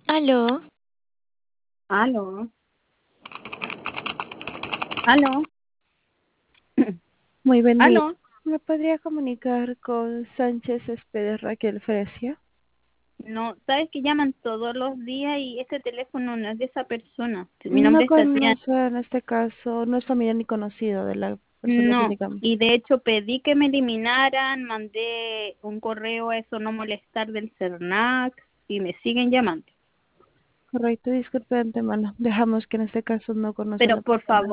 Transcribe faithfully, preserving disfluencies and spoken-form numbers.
Aló, Aló, aló, Muy buen día. aló. ¿Me podría comunicar con Sánchez Espedes Raquel Fresia? No, sabes que llaman todos los días y este teléfono no es de esa persona. Mi No nombre es Tatiana. conoce en este caso, no es familiar ni conocido de la persona que No, indicamos. y de hecho pedí que me eliminaran, mandé un correo a eso no molestar del CERNAC y me siguen llamando. Correcto, disculpe de antemano. Dejamos que en este caso no conoce a Pero la por persona. favor.